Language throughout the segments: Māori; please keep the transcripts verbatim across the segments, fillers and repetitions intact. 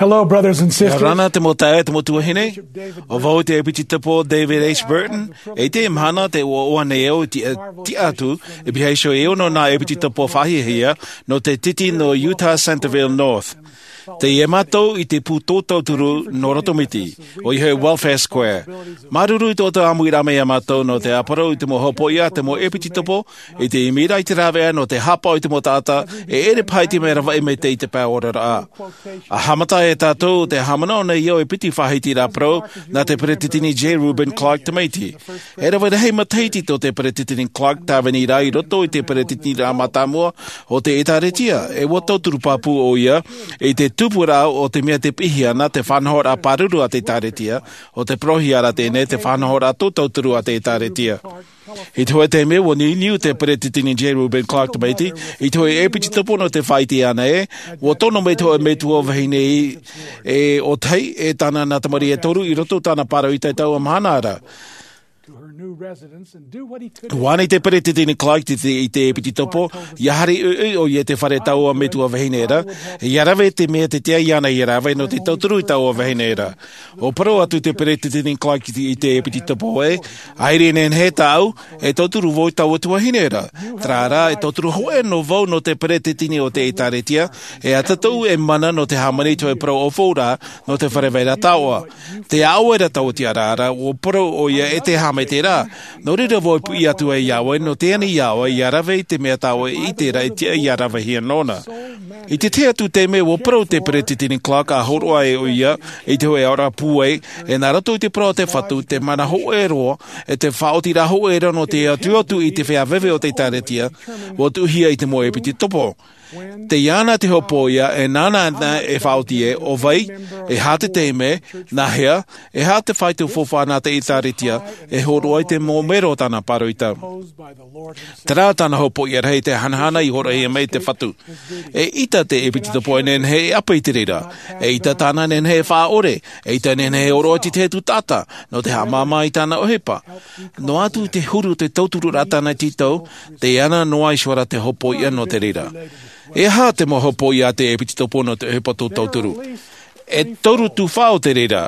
Hello, brothers and sisters. Rana te mo tae te mo tuahine. O vau te epiti tapo David H. Burton. E te mhana te o oa ne eo ti, ti atu. E biheisho e ono na epiti tapo whahihia no te titi no Utah Centerville North. Te e matou i te pūtōtau turu no Rotomiti, o i hei Welfare Square. Maruru i tōtau amu i rame a matou no te aparo i te mo hopo ia, te mo epiti topo, i te imira i te rawea no te hapa i te mo tāta, e ere pai te mea rawa i me te i te pā orara a. A hamata e tātou te hamana o nei o e piti whahiti rā pro, na te peretitini J. Reuben Clark Tamaiti. E rawa hei mataiti tō te peretitini Clark tāwani rā i roto i te peretitini rā matamua o te etaretia. E wato turu papu o ia, i te tupura o te mea te pihiana, te whanahora paruru a te taretia, o te prohiara tēne, te whanahora tōtauturu a te taretia. I toi te me, o ni niu te peretitini J. Reuben Clark Tamaiti, i toi e piti tapo no te whaiti ana e, o tono me toi me tua vahine i, e o tei, e tana na tamari e toru, i roto tana parau i tai tau amhanara. Wane te peretitini Clark te i te epiti topo, iahari ui o i te whare tau a me tua vahineera, i arawe te mea te tea iana i arawe no te tauturu i tau a vahineera. O paro atu te peretitini Clark i te epiti topo e, aere nen he tau, e tauturu voi tau atua hineera. Trara, e tauturu hoe no vau no te peretitini o te etaretia, e atatou e mana no te hamani to e pro o fōra no te whare veira taua. Te auera tau ti arara, o paro o ia e te hame te rā. No rira voi pu i atu e iawe, no tēni iawe, i arawe i te mea tawe i te ra, i arawe hia nona. I te te atu te mea, o pro te peretitini Clark a horoa e o ia, i te hoe ora pue, e nā rato i te pro te whatu, te mana ho e roa, e te whaoti ra ho e roa no te atu atu i te whea vewe o te taretia, o tu hia i te moe piti topo. Te iana te hopoia e nana na e whaoti e o vai, e hate te me, na hea, e hate whaitu fofana te itaritia, e horoa i te mōmero tana paroita. Tera tana hopoia rei te hanahana i hora i mei te whatu. E ita te epiti topo e nen he apa i te rira, e ita tana nen he wha ore, e ita nen he oroa ti te tu tata, no te hamama i tana ohepa. No atu te huru te tauturu ratana titau, te iana noa i shwara te hopoia no te rira. E ha te mo hopoia te epiti topo no te ohepa tō tauturu. E toru tu whao te rira.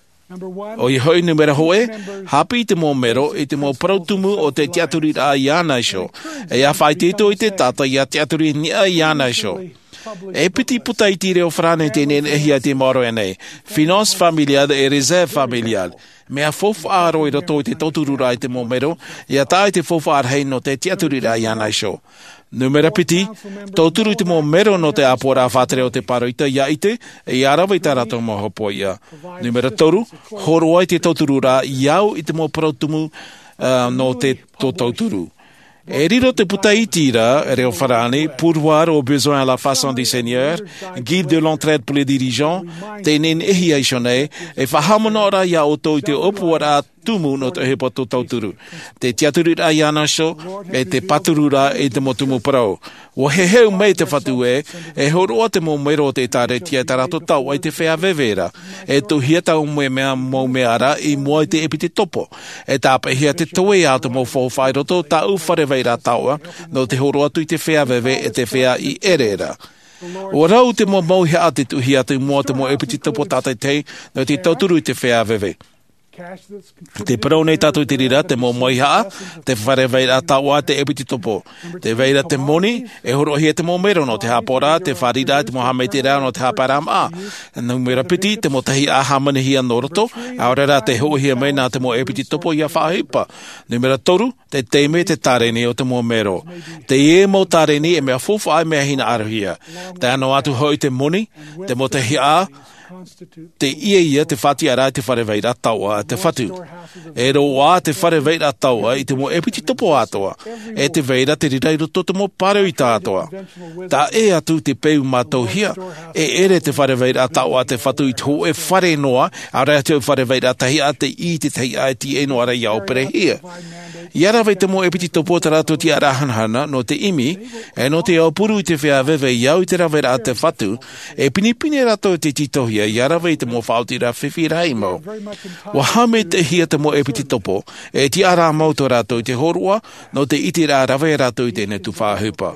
O i hoi numera hoe, hapi te mō mero i te mō prautumu o te teaturi a iana isho. E a whai tēto i te tata i a teaturi ni a iana isho. E piti puta i tire o frane tēnen e hia te maro e nei. Finance familial e reserve familial. Mea fofu aro i roto i te tauturura i te mō mero, i a tā i te fofu ar hei no te teaturi a iana isho. Numera piti, tauturu i te mō mero no te apora whātere o te paroita ia ite, e i arawa i tā rato mō hopo ia. Numera toru, horoa i te tauturu rā, iau i te mō prautumu uh, no te tō tauturu. E riro te puta i tira, reo wharane, pourvoir au besoin à la façon des seigneurs, guide de l'entraide pour les dirigeants, te nen ehi aishone, e whahamonora ia o tō i te opuara tumu no te hepa tō tauturu. Te tiaturu a iana sho, e te paturura e te motumu parau. O he heu mei te whatu e, e horoa te mō mero te tare tia tarato tau ai te whea vevera. E tu hia tau mwe mea mō meara i mua i te epiti topo. E tāpe hia te toe a te mō whawhai roto ta u whareweira taua, no te horoa tu i te whea veve e te whea i erera. O rau te mō mauhi a te tu hia te mua te mō epiti topo tātai tei, no te tauturu i te whea veve. Te parau nei tātou te rira, te mō moihaa, te whare veira taua te epiti topo. Te veira te moni, e horohia te mō mero no te hapora, te wharira, te mō hamei te rao no te haparam a. Numera piti, te mō tahi a hamanihia noroto, aurera te hohia mei nā te mō epiti topo ia whahipa. Numera toru, te teime te tareni o te mō mero. Te e mō tareni e mea fufu ai mea hina aruhia. Te ano atu hoi te moni, te mō tahi a, te ia ia te whati ara te whare veira taua te whatu. E roa te whare veira taua i te mō epiti topo atoa. E te veira te rirairo to te mō pareu i tā atoa. Tā e atu te peu mātou hia. E ere te whare veira taua te whatu i tō e whare noa, a rea te whare veira tahi a te i te tahi a ti e noa rei au pere hia. I arawei te mō epiti topo te rato ti arahanhana no te imi, e no te aupuru i te whea vewe iau i te rawera a te whatu, e pinipine rato te titohia i arawei te mō whaoti ra whiwhi rai mau. Wa hame te hia te mō epiti topo, e ti ara mau to rato i te horua, no te iti ra rawe rato i te netu whahupa.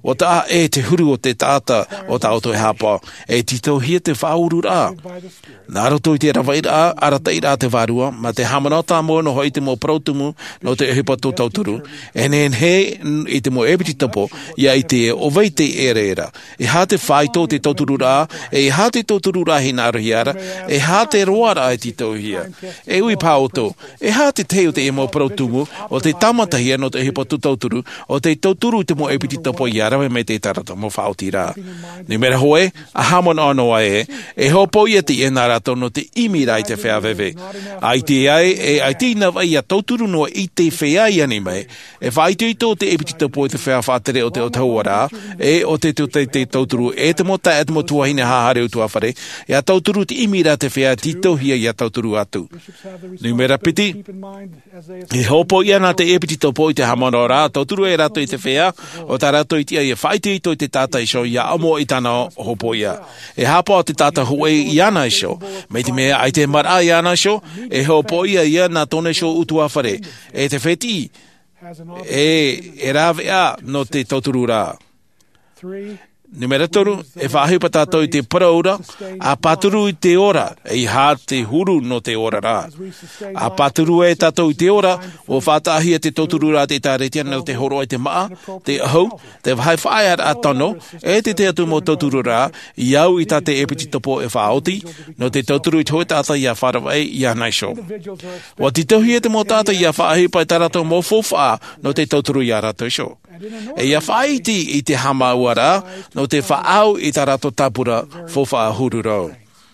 O ta e te huru o te tata o ta auto e hapa. E tito hia te whauru rā. Nā roto i te rawa ira, ara te ira te varua, ma te hamana o tā mua no hoi te mo prautumu no te ehipa tō tauturu. E nen he i te mo ebiti tapo, ia i te ovei te ere era. E hā te whai tō te tauturu rā, e hā te tauturu rā hi nā rohi ara, e hā te roa rā e tito hia. E ui pāoto, e hā te teo te e mo prautumu, o te tamatahia no te ehipa tō tauturu, o te tauturu te mo ebiti tapo i arawe me te tarata mo whaoti rā. Ni mera hoe, a hamon anoa e, e hopo ia te e nā rato no te imi rai te whea ai te ai, e ai tina vai a tauturu noa i te whea i ani mai, e whai te ito te epiti tapo i te whea whātere o te o tauara, e o te te, te, te tauturu, e te mota e te mo tuahine hahare o tuawhare, e a tauturu te imi ra te whea titohia i a tauturu atu. Numera piti, e hopo ia nā te epiti tapo i te hamano rā, tauturu e rato i te whea, o tā rato i tia i whai te ito i te tata iso, ia amo i tana hopo ia. E hapa o te tata hue i ana iso, me te mea ai te mara i ana iso, e hopo ia ia nā tone iso utua whare. E te wheti, e, e rāwea no te tauturu rā. Numera toru, e whahipa tātou i te paraura, a paturu i te ora, e hā te huru no te ora rā. A paturu e tātou i te ora, o whātahia te tauturu rā te tāretia no te horo i te maa, te ahau, te whai whaiar a tono, e te te atu mo tauturu rā, i au i tā te epiti topo e whaoti, no te tauturu i te hoe tātai i a wharawai i a naisho. Wa ti tauhia te mo tātai i a whahipa i tārato mo fōwha no te tauturu i a rato isho. E ia whaiti i te hama uara, no te whaau i tā rato tapura fōwha huru rau.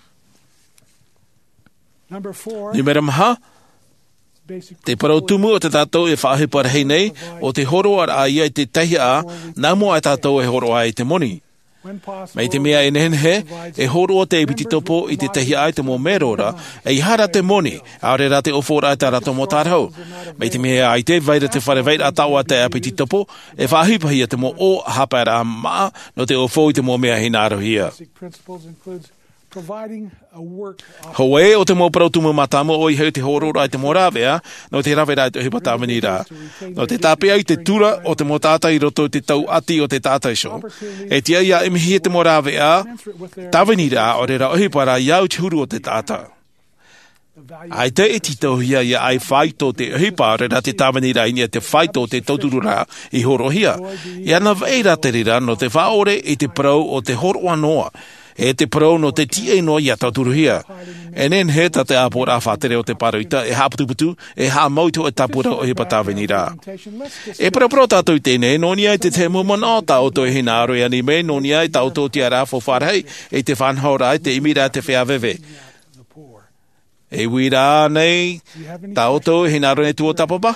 Numera maha, te parautumu o te tātou e whahipa rehei nei, o te horo ar a ia i te tehi a, nā mua e tātou e horo a i te moni. Mei te mea e nehenhe, e horo o te epiti topo i te tehi ai te mō merora, e i hara te moni, aore ra te ofora i tā rato mō tārhau. Mei te mea ai te vaira te whare vaira a taua te epiti topo, e whahipahia te mō o hapara maa, no te ofo i te mō mea hinaro hia. Hoe o te mō parautumu matamo o i heu te horora i te mō rāwea, no te rawera i te hipa tāmini rā. No te tāpea i te tura o te mō tātai roto i te tau ati o te tātai sho. E tia ia imihi te mō rāwea, tāmini rā o re ra ohipa rā iau te huru o te tāta. Ai te e titohia ia ai whaito te ohipa re ra te tāmini rā inia te whaito te tauturu rā i horohia. Ia na veira te rira no te whaore i te parau o te horoa noa. E te parau no te tie no ia tauturuhia. E nen he ta te apora whatere o te paruita, e haputuputu, e ha mautu e tapura o hipa tāwini rā. E parapro tātou i tēne, noni ai te te mumana o tau to e hinaro i anime, noni ai tau tō tia rā fo wharhei, e te whanhaura i te imi rā te whiawewe. E wira nei, tau tō e hinaro ne tuo tapapa?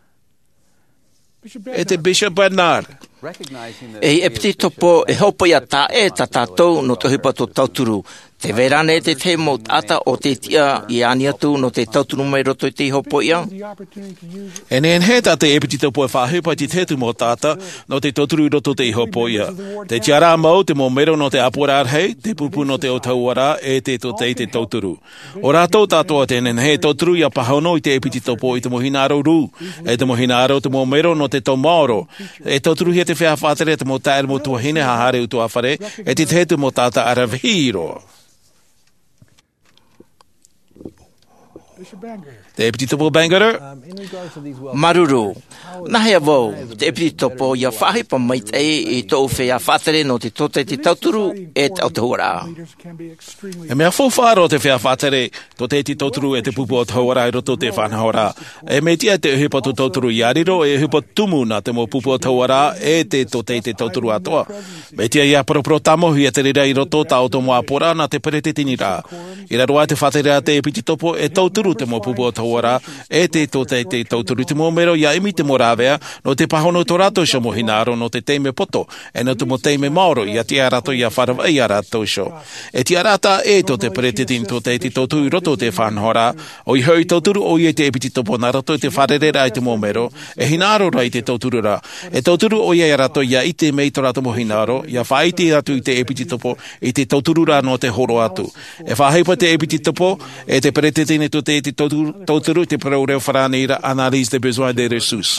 E te Bishop Bernard. E epiti topo e hopo ia tā e tā tātou no te hipa tō tauturu. Te verane te te mo ata o te tia i ani atu no te tauturu mai roto i te hopo ia. E nen he tā te epiti topo e whahipa i te tetu mo tāta no te tauturu i roto te hopo ia. Te tiara mau te mo mero no te apora arhei, te pupu no te o tauara e te to te te tauturu. O rātou tātoa te nen he tauturu ia pahono i te epiti topo i te mohinaro rū, e te mohinaro te mo mero no te tau maoro. E tauturu hia te whea whātere te mo tāere mo tuahine hahare utu awhare, e te tetu mo tāta aravihiro. Te epiti topo Bangor. Maruru. Nahea vau, te epiti topo ia whahipa mai te i tō whea whatere no te tote te tauturu e te Aotearoa. E mea whawharo te whea whatere to te te tauturu e te pupu o Aotearoa i roto te whanahora. E me tia te uhipa tu tauturu i ariro e uhipa tumu na te mo pupu o Aotearoa e te to te te tauturu atoa. Me tia ia paropro tamo hi e te rira i roto ta o tomo apora na te perete tini rā. I raroa te whatere a te epiti topo e tauturu te mo pupu o Aotearoa e te to te te tauturu te mo mero ia imi te mo rāwea no te pahono to rato sho mo hinaro no te teime poto e no te mo teime maoro ia tia rato ia wharawai a rato sho. E tia rata e to te perete tini to te te tauturu i roto te whanhora o i hoi tauturu o i e te epiti topo na rato te wharerera i te mo mero e hinaro rai te tauturu ra. E tauturu o ia rato ia i te mei to rato mo hinaro ia whaiti ratu i te epiti topo i te tauturu ra no te horo atu. E whaheipa te epiti topo e te perete tini to te te te tauturu te parau reo wharanira analyse des besoins des ressources.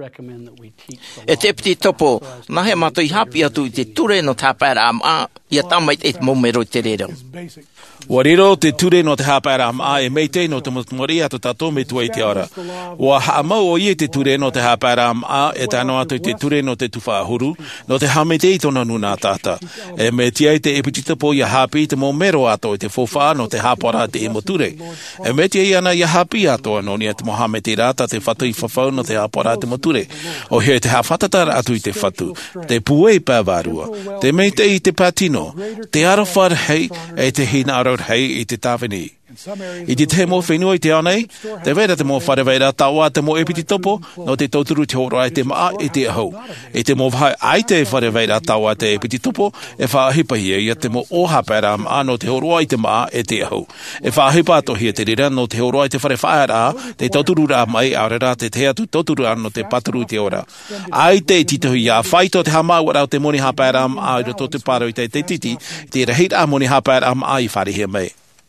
E te piti topo, nahe mato I hapi atu I te ture no tāpara am a, ia tamait e momero I te rero. Wa rero te ture no te hapara am a e meite no te motumori atu tato me tua I te ora. Wa haamau o ie te ture no te hapara am a e tano atu te ture no te tuwha ahuru, no te hamete I tona nuna tata. E me tia I te epititapo ia hapi te momero ato I te fofa no te hapara te emoture. E me tia I ana ia hapi ato no ni te mohamete rata te whatu I whawhau no te hapara te moture. O he te hawhatatara atu I te whatu, te puei pāwarua, te meite I te patino, te arawhar hei e te hina arau hei I te tāwhini. I te te mō whenua I te anei, te vera te mō whareweira taua te mō epiti topo, no te tauturu te horo ai te maa I te ahau. I te mō whai ai te whareweira taua te epiti topo, e whaahipahia ia te mō ohapera maa no te horo ai te maa e te ahau. E whaahipa atohia te rira no te horo ai te whare whaera, te tauturu rā mai aurera te te atu tauturu rā no te paturu te ora. Ai te titohi ia whaito te hamau rau te moni hapera maa I roto te paro I te te titi, te rahira moni hapera maa I wharehia mai.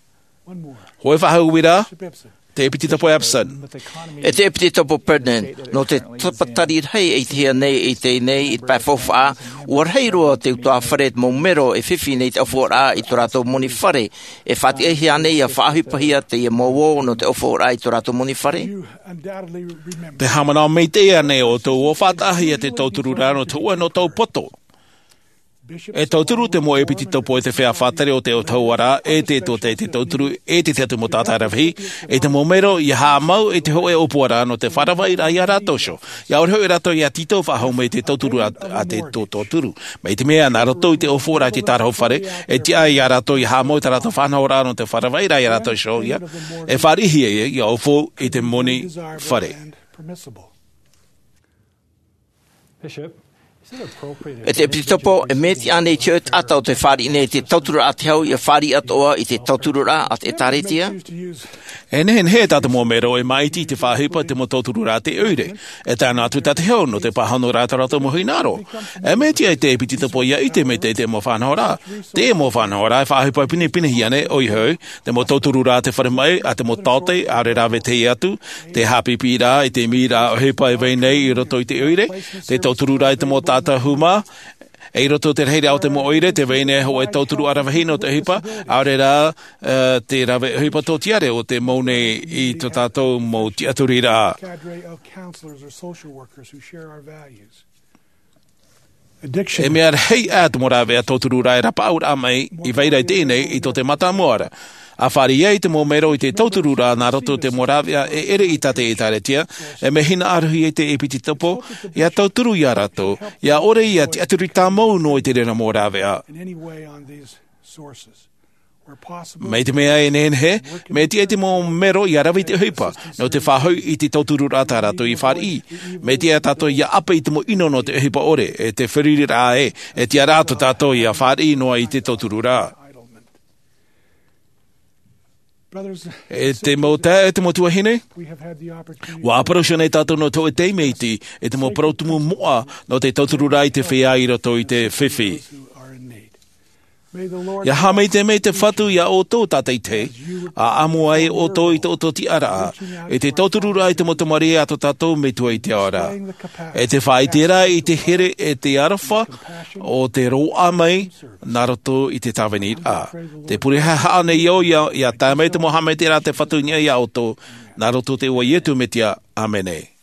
Hoi whahau wira, te epititapo Epson. E te epititapo Pernan, no te tapatari hei e te hea nei e te nei I te pāwhawha, ua rei roa te utoa wharet mō mero e whiwhi nei te awhora I tō rātou moni whare, e whati e hea nei a whaahipahia te ia mō wō no te awhora I tō rātou moni whare. Te hamana me te ea nei o tō o whatahia te tauturu rā no tō ua no tō poto. E tauturu te mo epiti topo e te whea whatare o te o tauara, e te to te te tauturu, e te te atu mo tātarawi, e te momero I hā mau e te hoe opoara no te wharawai ra I a ratosho. Ia ore hoi rato I a tito whahau me te tauturu a, a te tō tauturu. Me te mea nā rato I te ofora I te tarau whare, e tia I a rato I hā mau te rato whanau rā no te wharawai ra I a ratosho, ia. E wharihi e I a ofo I te moni whare. Bishop. E te epititopo e meti ane te ot ata o te whari nei te tauturu a te hau I a whari atoa I te tauturu rā at e taretia. E nehen he tata mō mero e maiti te whahipa te mo tauturu rā te eure. E tāna atu tate heo no te pahano rā tarato mo hinaro. E meti ai te epititopo ia I te me te te mo whanau rā. Te mo whanau rā e whahipa pini pini hiane o I hau. Te mo tauturu rā te whare mai a te mo tate a re rāwe te atu. Te hapipi rā I te mi rā o hepa e vei nei I roto I te eure. Te tauturu rā I te mo tata huma. E roto te reire au te mo oire, te veine ho e tauturu arawahi no te hipa, aure rā uh, te rawe hipa tō tiare o te maune I tō tātou mo tiaturi rā. E mea hei atu mo rawe a tauturu rā e rapa aur amai I veirai tēnei I tō te mata moara. A whari ei te mō mero I te tauturu rā nā roto te moravia e ere I tate I taretia, e me hina aruhi e te epiti topo, ia tauturu I a rato, ia ore ia te aturi tā mau no I te rena moravia. Me te mea e nen he, me te e te mō mero I a rawi te huipa, no te whahau I te tauturu rā tā rato I whari I. Me te a tato ia apa I te mo ino no te huipa ore, e te whiriri rā e, e te a rāto tato I a whari noa I te tauturu rā. E te mo te, e te mo tuahine? Wa aparosha nei tātou no tō e te meiti, e te mo protumu moa no te tauturu rā I te whea I roto I te whiwhi. Ia hamei te mei te whatu ia o tō tātei te, a amu ai o tō I tō tō ti ara, e te tauturu rā I te motomari a tō tātou me tua I te ora. E te whai te rā I te here e te arawha o te roa mai, nā roto I te tāwini a. Te puriha haane iau ia, ia tā mei te mohamei te rā te whatu nia ia o tō, nā roto te ua ietu me tia, amene.